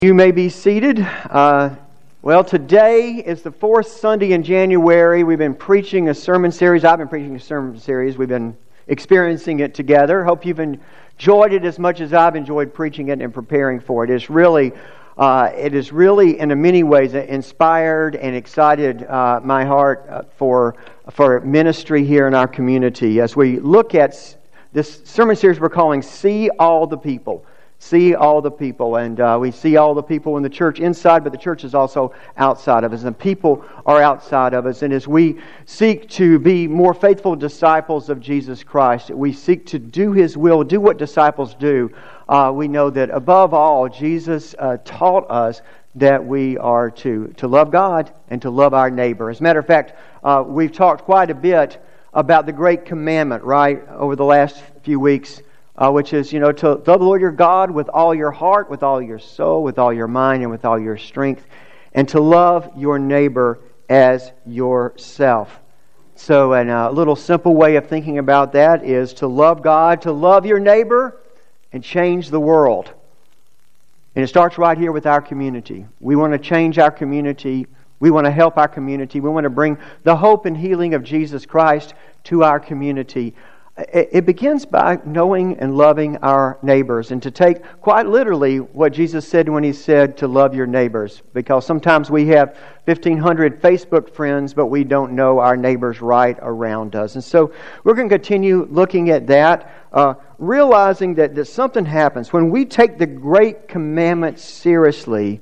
You may be seated. Well, today is the fourth Sunday in January. We've been preaching a sermon series. I've been preaching a sermon series. We've been experiencing it together. Hope you've enjoyed it as much as I've enjoyed preaching it and preparing for it. It is really, in many ways, inspired and excited my heart for ministry here in our community. As we look at this sermon series we're calling See All the People. See all the people, and we see all the people in the church inside, but the church is also outside of us, and people are outside of us. And as we seek to be more faithful disciples of Jesus Christ, we seek to do His will, do what disciples do. We know that above all, Jesus taught us that we are to love God and to love our neighbor. As a matter of fact, we've talked quite a bit about the great commandment, right, over the last few weeks. Which is, to love the Lord your God with all your heart, with all your soul, with all your mind, and with all your strength, and to love your neighbor as yourself. So, a little simple way of thinking about that is to love God, to love your neighbor, and change the world. And it starts right here with our community. We want to change our community. We want to help our community. We want to bring the hope and healing of Jesus Christ to our community. It begins by knowing and loving our neighbors, and to take quite literally what Jesus said when He said to love your neighbors, because sometimes we have 1,500 Facebook friends, but we don't know our neighbors right around us. And so we're going to continue looking at that, realizing that something happens. When we take the Great Commandment seriously,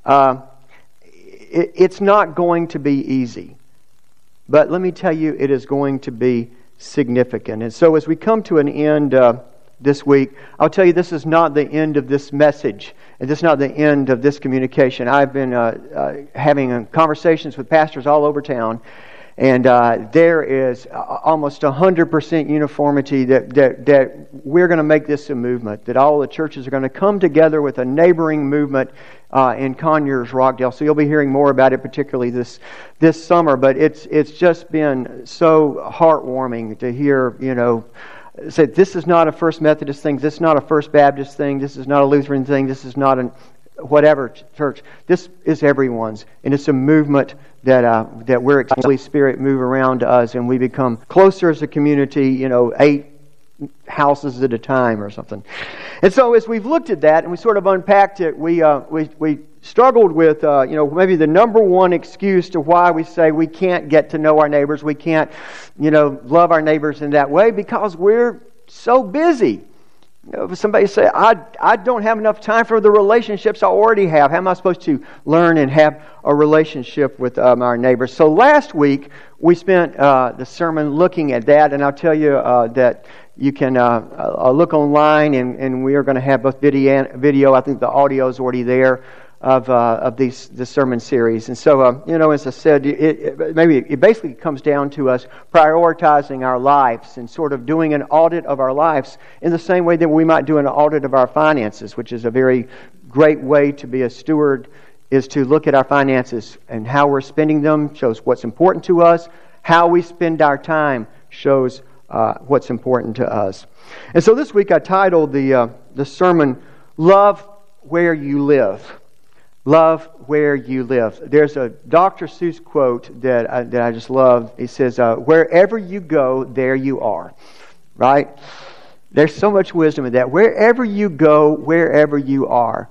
it's not going to be easy. But let me tell you, it is going to be significant. And so as we come to an end this week, I'll tell you this is not the end of this message, and this is not the end of this communication. I've been having conversations with pastors all over town, and there is almost 100% uniformity that we're going to make this a movement, that all the churches are going to come together with a neighboring movement in Conyers, Rockdale. So you'll be hearing more about it, particularly this summer. But it's just been so heartwarming to hear, say this is not a First Methodist thing, this is not a First Baptist thing, this is not a Lutheran thing, this is not a whatever church. This is everyone's, and it's a movement that we're the Holy Spirit move around us, and we become closer as a community. 8 houses at a time or something. And so as we've looked at that and we sort of unpacked it, we struggled with maybe the number one excuse to why we say we can't get to know our neighbors, we can't love our neighbors in that way, because we're so busy. If somebody say, I don't have enough time for the relationships I already have. How am I supposed to learn and have a relationship with our neighbors? So last week, we spent the sermon looking at that, and I'll tell you that you can look online, and we are going to have both video. I think the audio is already there of this sermon series. And so, as I said, it basically comes down to us prioritizing our lives and sort of doing an audit of our lives in the same way that we might do an audit of our finances, which is a very great way to be a steward, is to look at our finances and how we're spending them shows what's important to us. How we spend our time shows what's important to us. And so this week I titled the sermon, Love Where You Live. Love where you live. There's a Dr. Seuss quote that I just love. He says, wherever you go, there you are. Right? There's so much wisdom in that. Wherever you go, wherever you are.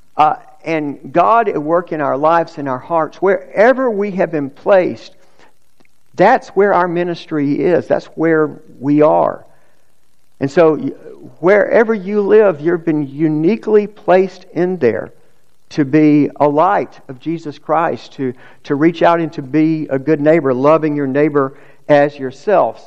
And God at work in our lives, in our hearts, wherever we have been placed, that's where our ministry is. That's where we are. And so wherever you live, you've been uniquely placed in there to be a light of Jesus Christ, to reach out and to be a good neighbor, loving your neighbor as yourselves.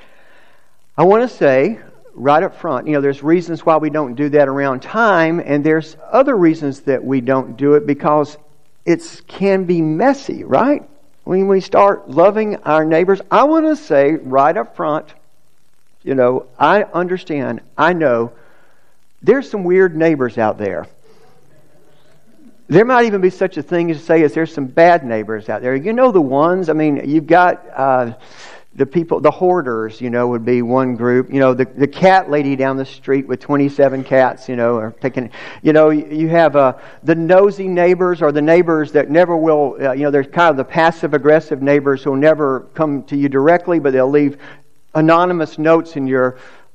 I want to say right up front, there's reasons why we don't do that around time, and there's other reasons that we don't do it because it can be messy, right? When we start loving our neighbors, I want to say right up front, I understand, I know, there's some weird neighbors out there. There might even be such a thing as to say there's some bad neighbors out there. The ones, you've got the people, the hoarders, would be one group. The cat lady down the street with 27 cats, are taking, you have the nosy neighbors, or the neighbors that never will, there's kind of the passive-aggressive neighbors who will never come to you directly, but they'll leave anonymous notes in your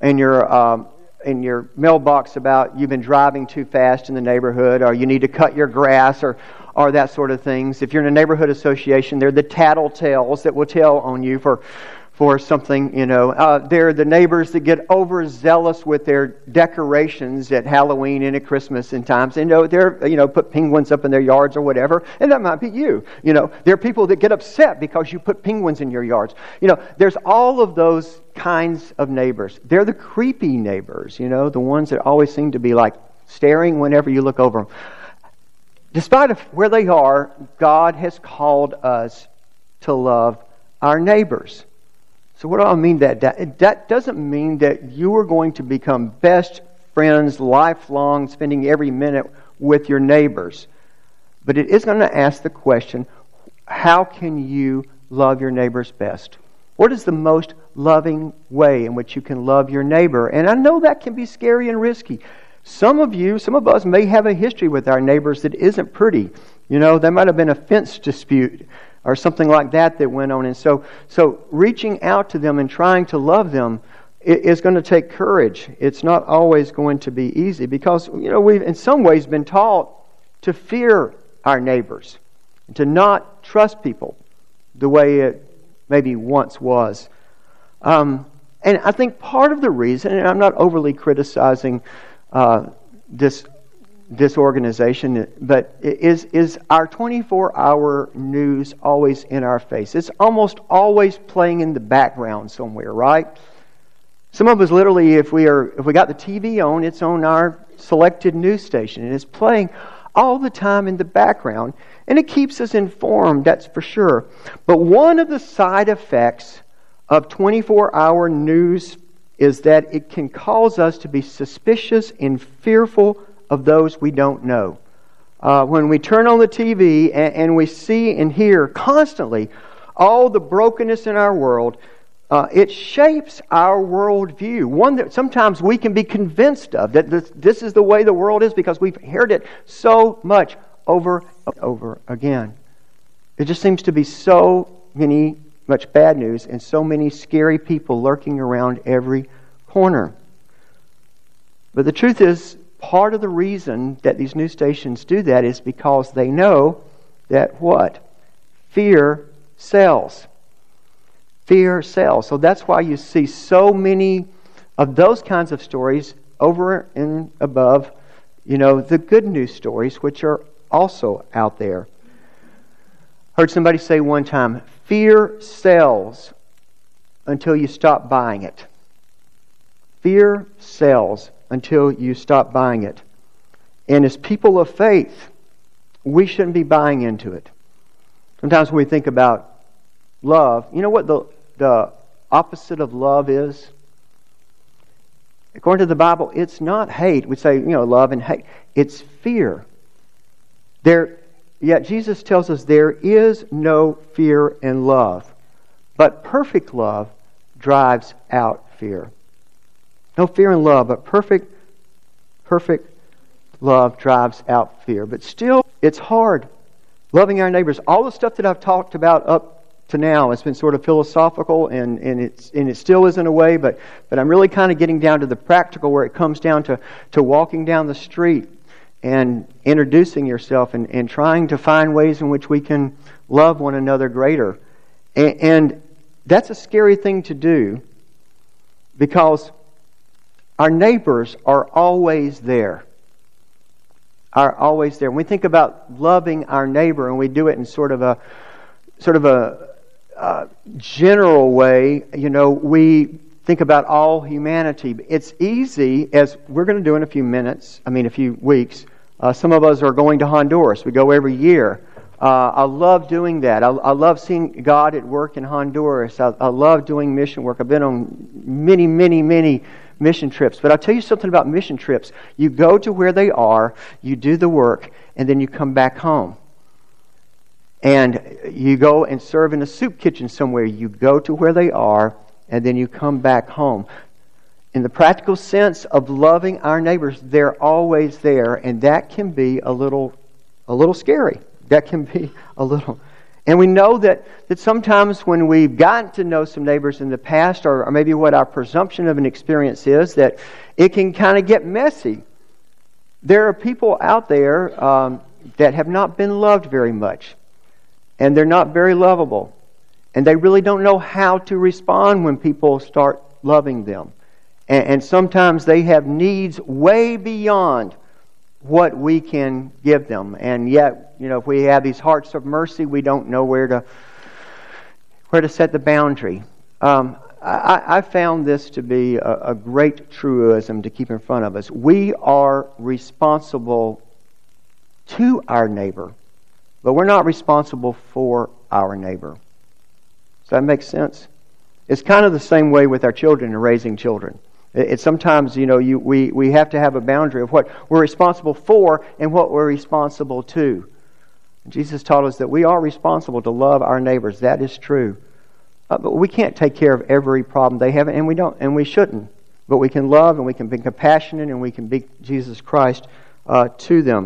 mailbox about you've been driving too fast in the neighborhood, or you need to cut your grass, or that sort of things. If you're in a neighborhood association, they're the tattletales that will tell on you for something, They're the neighbors that get overzealous with their decorations at Halloween and at Christmas and times. They're, put penguins up in their yards or whatever, and that might be you. There are people that get upset because you put penguins in your yards. There's all of those kinds of neighbors. They're the creepy neighbors, the ones that always seem to be like staring whenever you look over them. Despite of where they are, God has called us to love our neighbors. So what do I mean that? That doesn't mean that you are going to become best friends, lifelong, spending every minute with your neighbors. But it is going to ask the question, how can you love your neighbors best? What is the most loving way in which you can love your neighbor? And I know that can be scary and risky. Some of us may have a history with our neighbors that isn't pretty. There might have been a fence dispute or something like that went on. And so reaching out to them and trying to love them is going to take courage. It's not always going to be easy because, we've in some ways been taught to fear our neighbors, to not trust people the way it maybe once was. And I think part of the reason, and I'm not overly criticizing this organization, but is our 24-hour news always in our face? It's almost always playing in the background somewhere, right? Some of us literally, if we got the TV on, it's on our selected news station, and it's playing all the time in the background, and it keeps us informed, that's for sure. But one of the side effects of 24-hour news is that it can cause us to be suspicious and fearful of those we don't know. When we turn on the TV and we see and hear constantly all the brokenness in our world, it shapes our worldview. One that sometimes we can be convinced of, that this is the way the world is because we've heard it so much over and over again. It just seems to be so much bad news and so many scary people lurking around every corner. But the truth is, part of the reason that these news stations do that is because they know that what? Fear sells. Fear sells. So that's why you see so many of those kinds of stories over and above, the good news stories, which are also out there. Heard somebody say one time, fear sells until you stop buying it. Fear sells until you stop buying it. And as people of faith, we shouldn't be buying into it. Sometimes when we think about love, you know what the opposite of love is? According to the Bible, it's not hate. We say, love and hate. It's fear. Yet Jesus tells us there is no fear in love. But perfect love drives out fear. No fear in love, but perfect love drives out fear. But still, it's hard. Loving our neighbors. All the stuff that I've talked about up to now has been sort of philosophical, and it still is in a way, but I'm really kind of getting down to the practical where it comes down to walking down the street and introducing yourself and trying to find ways in which we can love one another greater. And that's a scary thing to do because our neighbors are always there. Are always there. When we think about loving our neighbor, and we do it in sort of a general way, we think about all humanity. It's easy, as we're going to do in a few weeks. Some of us are going to Honduras. We go every year. I love doing that. I love seeing God at work in Honduras. I love doing mission work. I've been on many, many, many mission trips. But I'll tell you something about mission trips. You go to where they are, you do the work, and then you come back home. and you go and serve in a soup kitchen somewhere. You go to where they are, and then you come back home. In the practical sense of loving our neighbors, they're always there, and that can be a little scary. That can be a little... And we know that sometimes when we've gotten to know some neighbors in the past, or maybe what our presumption of an experience is, that it can kind of get messy. There are people out there that have not been loved very much, and they're not very lovable, and they really don't know how to respond when people start loving them. And sometimes they have needs way beyond what we can give them. And yet, if we have these hearts of mercy, we don't know where to set the boundary. I found this to be a great truism to keep in front of us. We are responsible to our neighbor, but we're not responsible for our neighbor. Does that make sense? It's kind of the same way with our children and raising children. It's sometimes, we have to have a boundary of what we're responsible for and what we're responsible to. Jesus taught us that we are responsible to love our neighbors. That is true. But we can't take care of every problem they have, and we don't, and we shouldn't. But we can love, and we can be compassionate, and we can be Jesus Christ to them.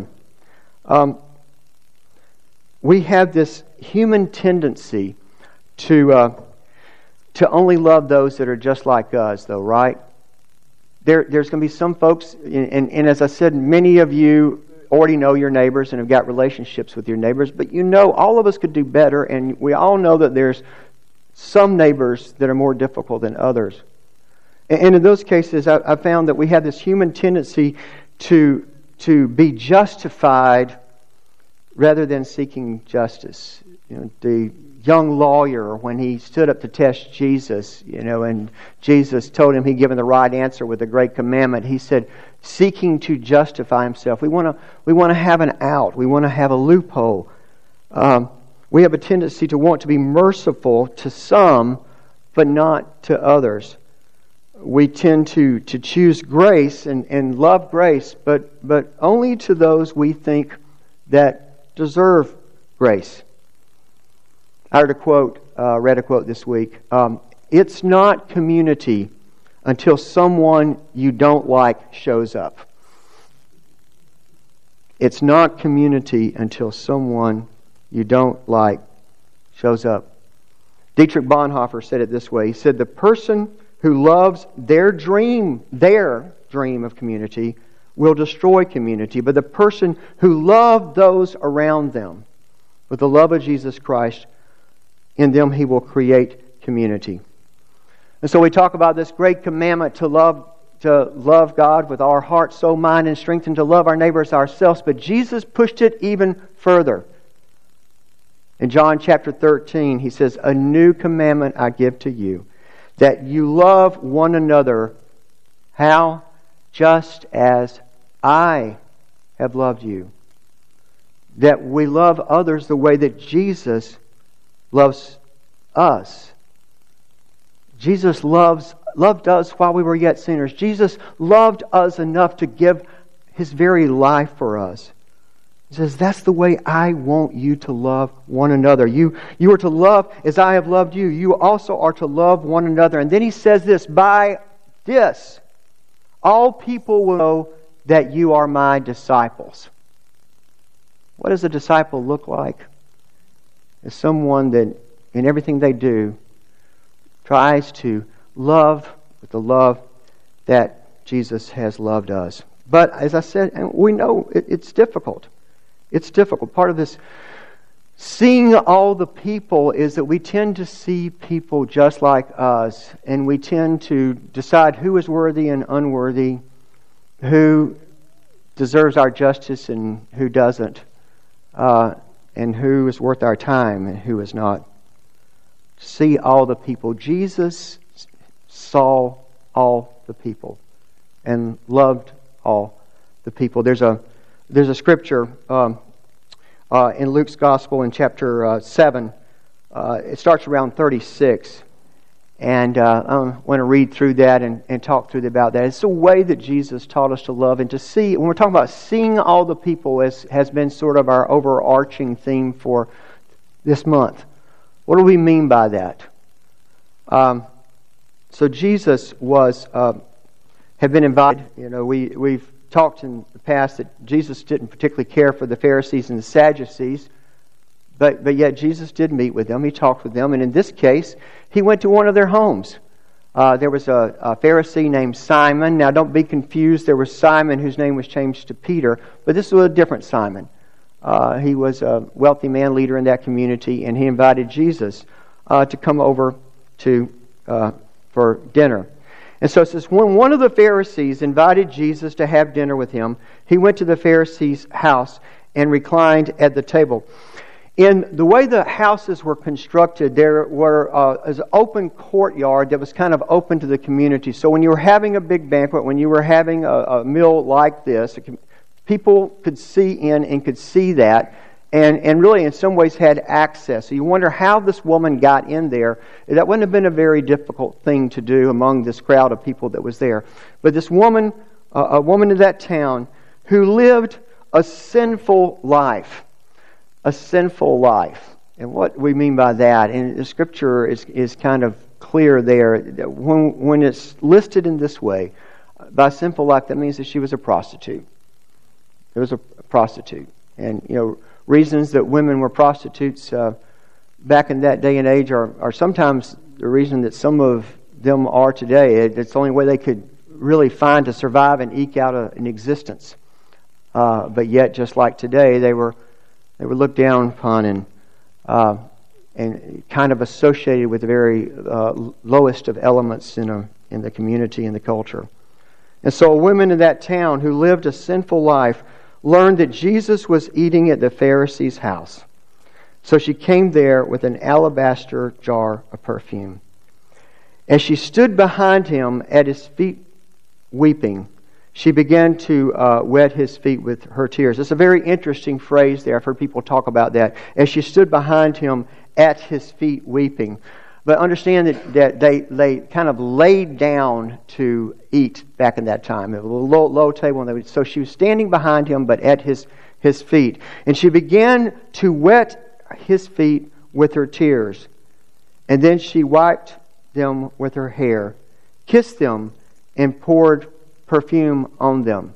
We have this human tendency to only love those that are just like us, though, right? There's going to be some folks, and as I said, many of you already know your neighbors and have got relationships with your neighbors, but all of us could do better, and we all know that there's some neighbors that are more difficult than others. And in those cases, I found that we have this human tendency to be justified rather than seeking justice. The young lawyer, when he stood up to test Jesus, and Jesus told him he'd given the right answer with the great commandment, he said, seeking to justify himself. We want to have an out. We want to have a loophole. We have a tendency to want to be merciful to some, but not to others. We tend to choose grace and love grace, but only to those we think that deserve grace. I read a quote this week. It's not community until someone you don't like shows up. It's not community until someone you don't like shows up. Dietrich Bonhoeffer said it this way. He said, the person who loves their dream of community will destroy community, but the person who loved those around them with the love of Jesus Christ, in them He will create community. And so we talk about this great commandment to love God with our heart, soul, mind, and strength, and to love our neighbors ourselves. But Jesus pushed it even further. In John chapter 13, He says, a new commandment I give to you, that you love one another. How? Just as I have loved you. That we love others the way that Jesus loves us. Jesus loved us while we were yet sinners. Jesus loved us enough to give His very life for us. He says, that's the way I want you to love one another. You are to love as I have loved you. You also are to love one another. And then He says this, by this, all people will know that you are my disciples. What does a disciple look like? It's someone that in everything they do tries to love with the love that Jesus has loved us. But as I said, and we know it's difficult. It's difficult. Part of this seeing all the people is that we tend to see people just like us, and we tend to decide who is worthy and unworthy, who deserves our justice and who doesn't, and who is worth our time and who is not. See all the people. Jesus saw all the people and loved all the people. There's a scripture in Luke's Gospel in chapter 7. It starts around 36. And I want to read through that and talk through about that. It's the way that Jesus taught us to love and to see. When we're talking about seeing all the people, as has been sort of our overarching theme for this month. What do we mean by that? So Jesus had been invited. We've talked in the past that Jesus didn't particularly care for the Pharisees and the Sadducees, but yet Jesus did meet with them. He talked with them, and in this case, he went to one of their homes. There was a Pharisee named Simon. Now, don't be confused. There was Simon whose name was changed to Peter, but this was a different Simon. He was a wealthy man leader in that community, and he invited Jesus to come over for dinner. And so it says, when one of the Pharisees invited Jesus to have dinner with him, he went to the Pharisee's house and reclined at the table. In the way the houses were constructed, there was an open courtyard that was kind of open to the community. So when you were having a big banquet, when you were having a meal like this, people could see in and could see that, and really in some ways had access. So you wonder how this woman got in there. That wouldn't have been a very difficult thing to do among this crowd of people that was there. But this woman, a woman in that town, who lived a sinful life. A sinful life. And what we mean by that, and the Scripture is kind of clear there. When it's listed in this way, by sinful life, that means that she was a prostitute. It was a prostitute. And, reasons that women were prostitutes back in that day and age are sometimes the reason that some of them are today. It's the only way they could really find to survive and eke out an existence. But yet, just like today, they were looked down upon and kind of associated with the very lowest of elements in the community and the culture. And so a woman in that town who lived a sinful life learned that Jesus was eating at the Pharisee's house. So she came there with an alabaster jar of perfume. As she stood behind him at his feet weeping, she began to wet his feet with her tears. It's a very interesting phrase there. I've heard people talk about that. As she stood behind him at his feet weeping. But understand that they kind of laid down to eat back in that time. It was a low table. So she was standing behind him, but at his feet. And she began to wet his feet with her tears. And then she wiped them with her hair, kissed them, and poured perfume on them.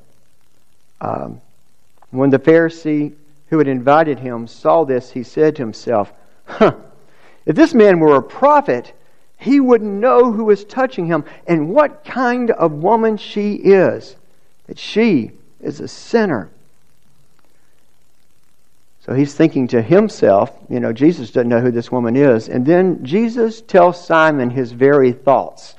When the Pharisee who had invited him saw this, he said to himself, if this man were a prophet, he would know who is touching him and what kind of woman she is, that she is a sinner. So he's thinking to himself, Jesus doesn't know who this woman is. And then Jesus tells Simon his very thoughts.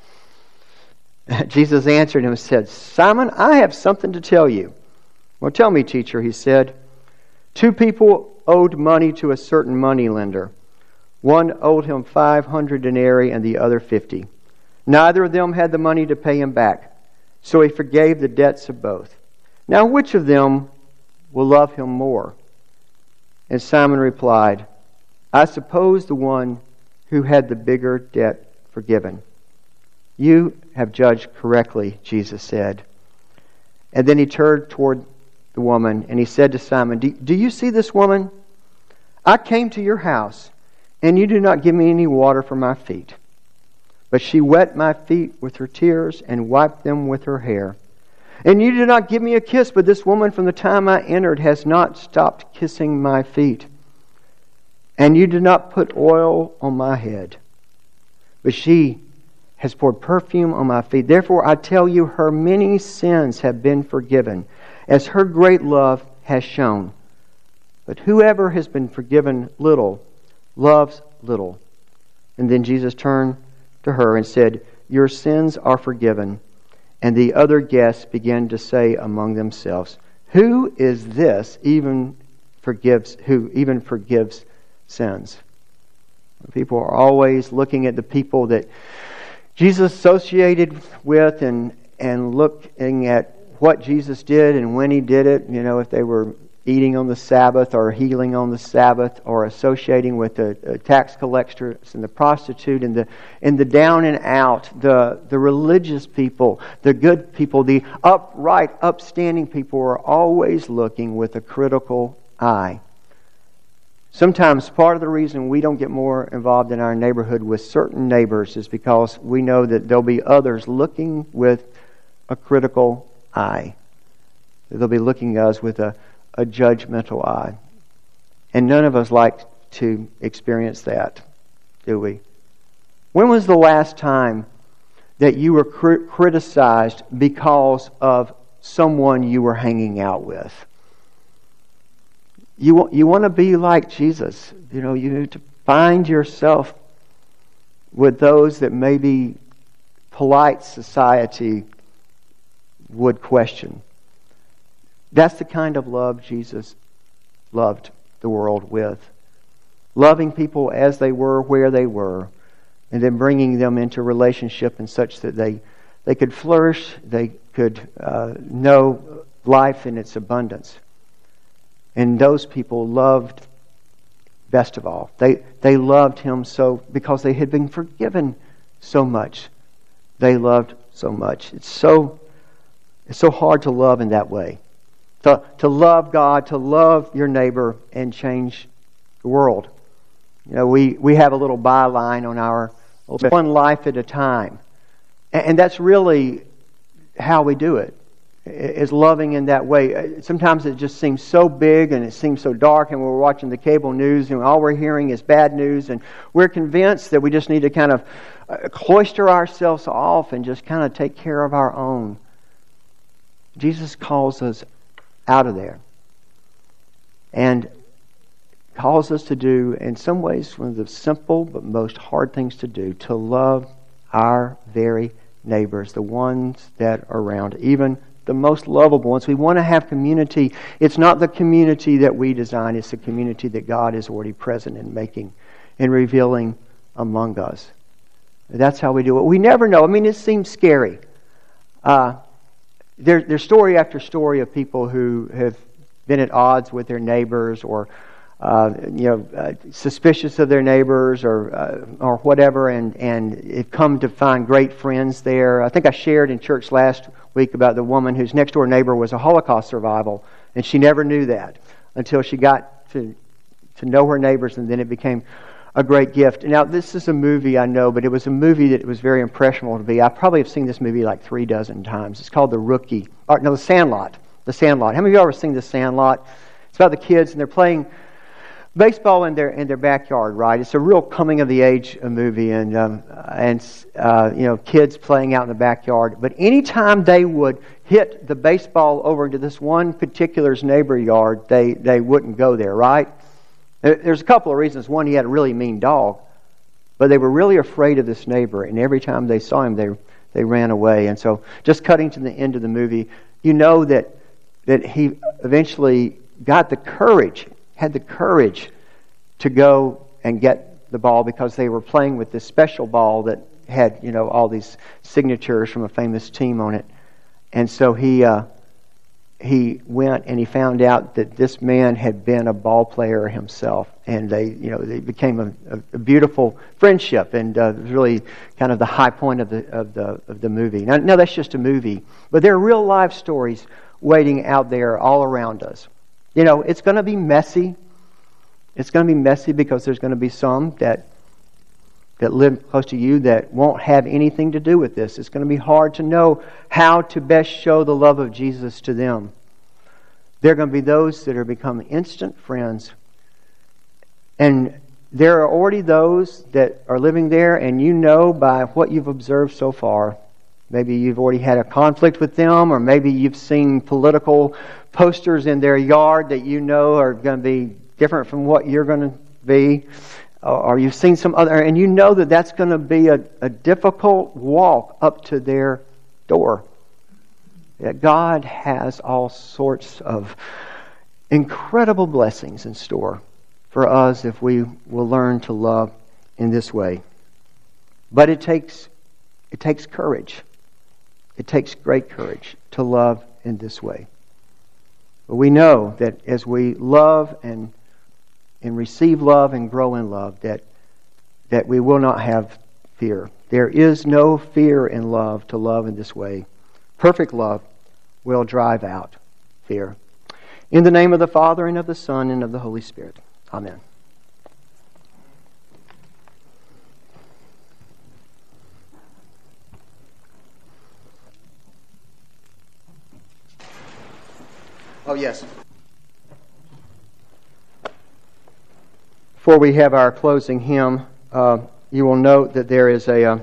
Jesus answered him and said, Simon, I have something to tell you. Well, tell me, teacher, he said. 2 people owed money to a certain moneylender. One owed him 500 denarii and the other 50. Neither of them had the money to pay him back, so he forgave the debts of both. Now which of them will love him more? And Simon replied, I suppose the one who had the bigger debt forgiven. You have judged correctly, Jesus said. And then he turned toward the woman and he said to Simon, Do you see this woman? I came to your house, and you do not give me any water for my feet. But she wet my feet with her tears and wiped them with her hair. And you did not give me a kiss, but this woman from the time I entered has not stopped kissing my feet. And you did not put oil on my head, but she has poured perfume on my feet. Therefore I tell you, her many sins have been forgiven, as her great love has shown. But whoever has been forgiven little loves little. And then Jesus turned to her and said, Your sins are forgiven. And the other guests began to say among themselves, Who is this who even forgives sins? People are always looking at the people that Jesus associated with and looking at what Jesus did and when He did it. If they were eating on the Sabbath or healing on the Sabbath or associating with the tax collectors and the prostitute and the down and out, the religious people, the good people, the upright, upstanding people are always looking with a critical eye. Sometimes part of the reason we don't get more involved in our neighborhood with certain neighbors is because we know that there'll be others looking with a critical eye. They'll be looking at us with a judgmental eye. And none of us like to experience that, do we? When was the last time that you were criticized because of someone you were hanging out with? You want to be like Jesus. You need to find yourself with those that maybe polite society would question. That's the kind of love Jesus loved the world with. Loving people as they were, where they were, and then bringing them into relationship in such that they could flourish, they could know life in its abundance. And those people loved, best of all, they loved Him so because they had been forgiven so much. They loved so much. It's so hard to love in that way. To love God, to love your neighbor, and change the world. We have a little byline on our one life at a time. And that's really how we do it, is loving in that way. Sometimes it just seems so big and it seems so dark, and we're watching the cable news and all we're hearing is bad news, and we're convinced that we just need to kind of cloister ourselves off and just kind of take care of our own. Jesus calls us out of there and calls us to do, in some ways, one of the simple but most hard things to do, to love our very neighbors, the ones that are around, even the most lovable ones. We want to have community. It's not the community that we design, it's the community that God is already present in making and revealing among us. That's how we do it. We never know. It seems scary. There's story after story of people who have been at odds with their neighbors, or suspicious of their neighbors, or whatever, and have come to find great friends there. I think I shared in church last week about the woman whose next door neighbor was a Holocaust survivor, and she never knew that until she got to know her neighbors, and then it became a great gift. Now, this is a movie, I know, but it was a movie that was very impressionable to me. I probably have seen this movie like 3 dozen times. It's called The Sandlot. The Sandlot. How many of you ever seen The Sandlot? It's about the kids, and they're playing baseball in their backyard, right? It's a real coming of the age movie, and kids playing out in the backyard. But anytime they would hit the baseball over into this one particular's neighbor yard, they wouldn't go there, right? There's a couple of reasons. One, he had a really mean dog, but they were really afraid of this neighbor, and every time they saw him, they ran away. And so, just cutting to the end of the movie, you know that he eventually had the courage to go and get the ball, because they were playing with this special ball that had all these signatures from a famous team on it. And so he went and he found out that this man had been a ball player himself, and they became a beautiful friendship, and it was really kind of the high point of the movie. Now that's just a movie, but there are real life stories waiting out there all around us. It's going to be messy. It's going to be messy because there's going to be some that live close to you that won't have anything to do with this. It's going to be hard to know how to best show the love of Jesus to them. There are going to be those that are becoming instant friends. And there are already those that are living there, and by what you've observed so far, maybe you've already had a conflict with them, or maybe you've seen political posters in their yard that are going to be different from what you're going to be, or you've seen some other, and that's going to be a difficult walk up to their door. That God has all sorts of incredible blessings in store for us if we will learn to love in this way. But it takes courage. It takes great courage to love in this way. But we know that as we love and receive love and grow in love, that we will not have fear. There is no fear in love, to love in this way. Perfect love will drive out fear. In the name of the Father, and of the Son, and of the Holy Spirit. Amen. Oh, yes. Before we have our closing hymn, you will note that there is a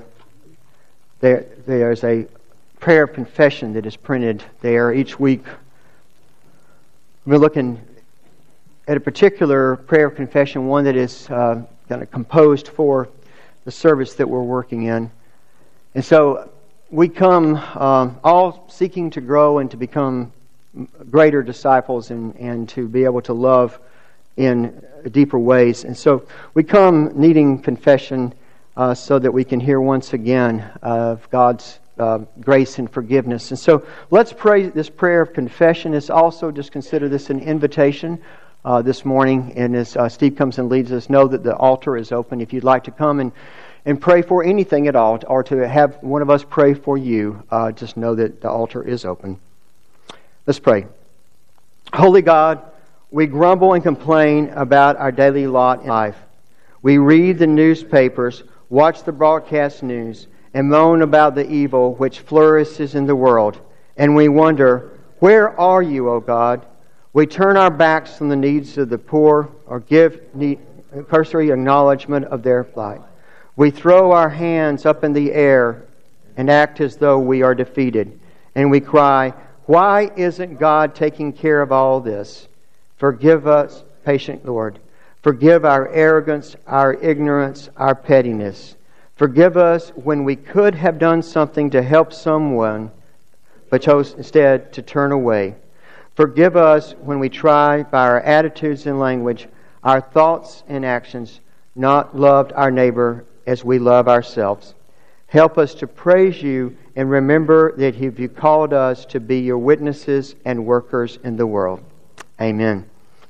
prayer of confession that is printed there each week. We're looking at a particular prayer of confession, one that is kind of composed for the service that we're working in. And so we come all seeking to grow and to become greater disciples and to be able to love in deeper ways. And so we come needing confession so that we can hear once again of God's grace and forgiveness. And so let's pray this prayer of confession. It's also, just consider this an invitation this morning. And as Steve comes and leads us, know that the altar is open. If you'd like to come and pray for anything at all, or to have one of us pray for you, just know that the altar is open. Let's pray. Holy God, we grumble and complain about our daily lot in life. We read the newspapers, watch the broadcast news, and moan about the evil which flourishes in the world. And we wonder, where are you, O God? We turn our backs on the needs of the poor or give cursory acknowledgement of their plight. We throw our hands up in the air and act as though we are defeated. And we cry, why isn't God taking care of all this? Forgive us, patient Lord. Forgive our arrogance, our ignorance, our pettiness. Forgive us when we could have done something to help someone, but chose instead to turn away. Forgive us when we try, by our attitudes and language, our thoughts and actions, not loved our neighbor as we love ourselves. Help us to praise you and remember that you called us to be your witnesses and workers in the world. Amen.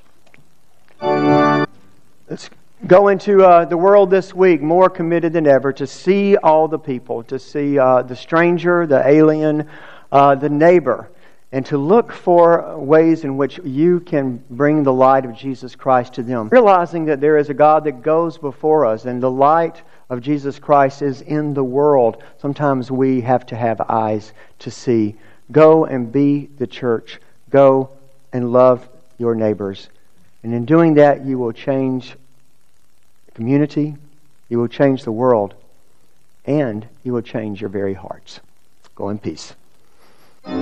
Let's go into the world this week more committed than ever to see all the people, to see the stranger, the alien, the neighbor, and to look for ways in which you can bring the light of Jesus Christ to them. Realizing that there is a God that goes before us and the light of Jesus Christ is in the world. Sometimes we have to have eyes to see. Go and be the church. Go and love your neighbors. And in doing that, you will change the community, you will change the world, and you will change your very hearts. Go in peace.